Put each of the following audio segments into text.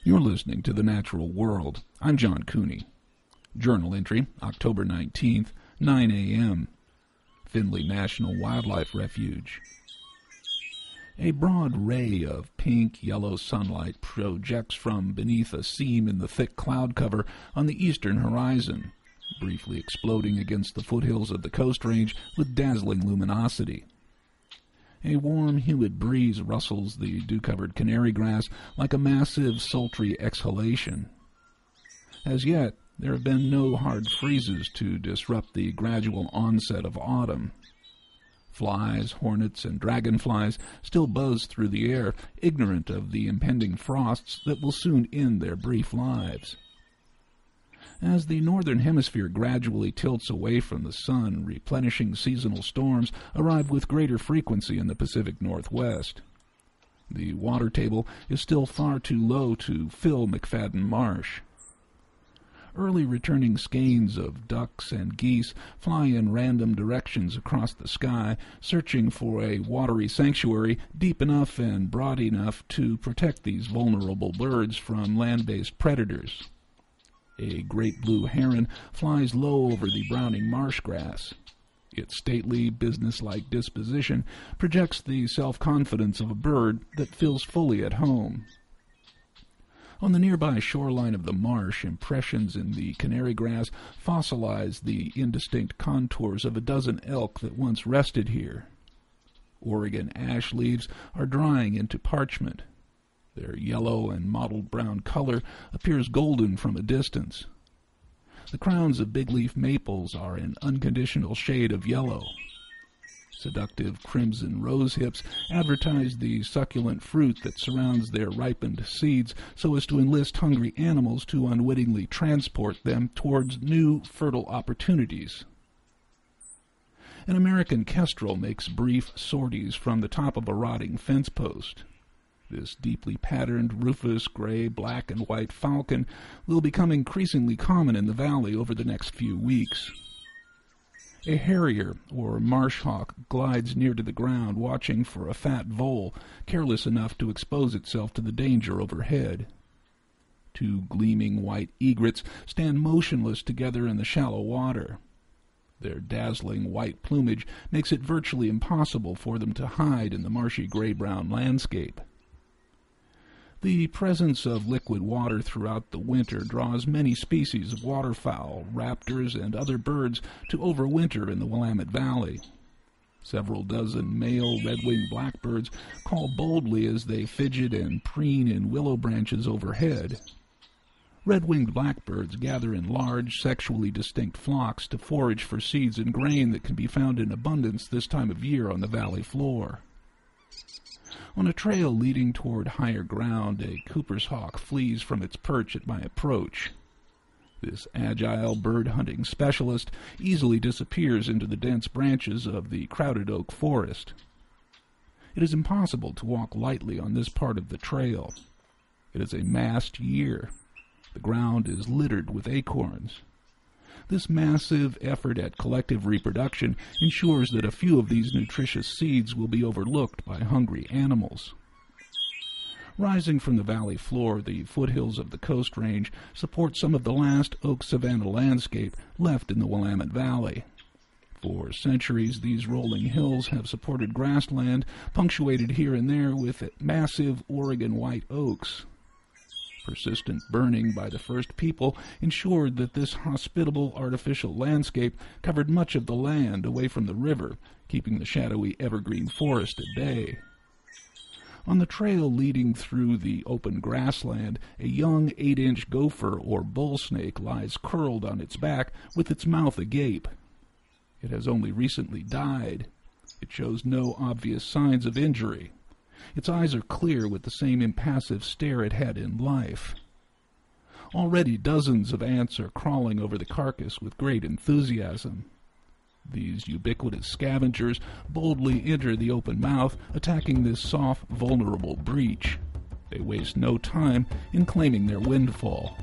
You're listening to The Natural World. I'm John Cooney. Journal entry, October 19th, 9 a.m. Findlay National Wildlife Refuge. A broad ray of pink-yellow sunlight projects from beneath a seam in the thick cloud cover on the eastern horizon, briefly exploding against the foothills of the Coast Range with dazzling luminosity. A warm, humid breeze rustles the dew-covered canary grass like a massive, sultry exhalation. As yet, there have been no hard freezes to disrupt the gradual onset of autumn. Flies, hornets, and dragonflies still buzz through the air, ignorant of the impending frosts that will soon end their brief lives. As the northern hemisphere gradually tilts away from the sun, replenishing seasonal storms arrive with greater frequency in the Pacific Northwest. The water table is still far too low to fill McFadden Marsh. Early returning skeins of ducks and geese fly in random directions across the sky, searching for a watery sanctuary deep enough and broad enough to protect these vulnerable birds from land-based predators. A great blue heron flies low over the browning marsh grass. Its stately, businesslike disposition projects the self-confidence of a bird that feels fully at home. On the nearby shoreline of the marsh, impressions in the canary grass fossilize the indistinct contours of a dozen elk that once rested here. Oregon ash leaves are drying into parchment. Their yellow and mottled brown color appears golden from a distance. The crowns of big-leaf maples are an unconditional shade of yellow. Seductive crimson rose hips advertise the succulent fruit that surrounds their ripened seeds so as to enlist hungry animals to unwittingly transport them towards new, fertile opportunities. An American kestrel makes brief sorties from the top of a rotting fence post. This deeply patterned rufous gray, black, and white falcon will become increasingly common in the valley over the next few weeks. A harrier or marsh hawk glides near to the ground, watching for a fat vole, careless enough to expose itself to the danger overhead. Two gleaming white egrets stand motionless together in the shallow water. Their dazzling white plumage makes it virtually impossible for them to hide in the marshy gray-brown landscape. The presence of liquid water throughout the winter draws many species of waterfowl, raptors, and other birds to overwinter in the Willamette Valley. Several dozen male red-winged blackbirds call boldly as they fidget and preen in willow branches overhead. Red-winged blackbirds gather in large, sexually distinct flocks to forage for seeds and grain that can be found in abundance this time of year on the valley floor. On a trail leading toward higher ground, a Cooper's hawk flees from its perch at my approach. This agile bird-hunting specialist easily disappears into the dense branches of the crowded oak forest. It is impossible to walk lightly on this part of the trail. It is a massed year. The ground is littered with acorns. This massive effort at collective reproduction ensures that a few of these nutritious seeds will be overlooked by hungry animals. Rising from the valley floor, the foothills of the Coast Range support some of the last oak savanna landscape left in the Willamette Valley. For centuries, these rolling hills have supported grassland, punctuated here and there with massive Oregon white oaks. Persistent burning by the first people ensured that this hospitable artificial landscape covered much of the land away from the river, keeping the shadowy evergreen forest at bay. On the trail leading through the open grassland, a young 8-inch gopher or bull snake lies curled on its back with its mouth agape. It has only recently died. It shows no obvious signs of injury. Its eyes are clear with the same impassive stare it had in life. Already dozens of ants are crawling over the carcass with great enthusiasm. These ubiquitous scavengers boldly enter the open mouth, attacking this soft, vulnerable breach. They waste no time in claiming their windfall.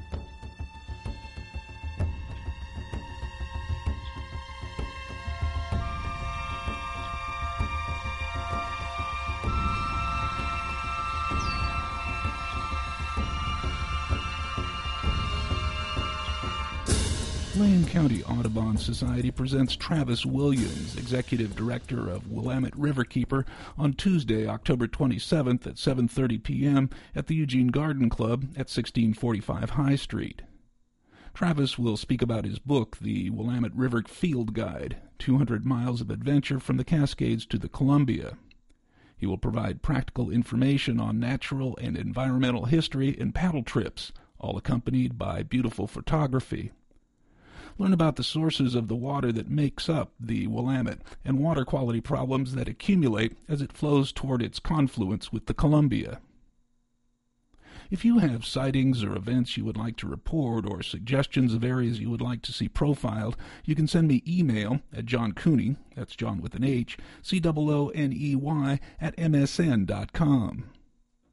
Blaine County Audubon Society presents Travis Williams, Executive Director of Willamette Riverkeeper, on Tuesday, October 27th at 7:30 p.m. at the Eugene Garden Club at 1645 High Street. Travis will speak about his book, The Willamette River Field Guide, 200 Miles of Adventure from the Cascades to the Columbia. He will provide practical information on natural and environmental history and paddle trips, all accompanied by beautiful photography. Learn about the sources of the water that makes up the Willamette and water quality problems that accumulate as it flows toward its confluence with the Columbia. If you have sightings or events you would like to report or suggestions of areas you would like to see profiled, you can send me email at johncooney, that's John with an H, COONEY, @msn.com.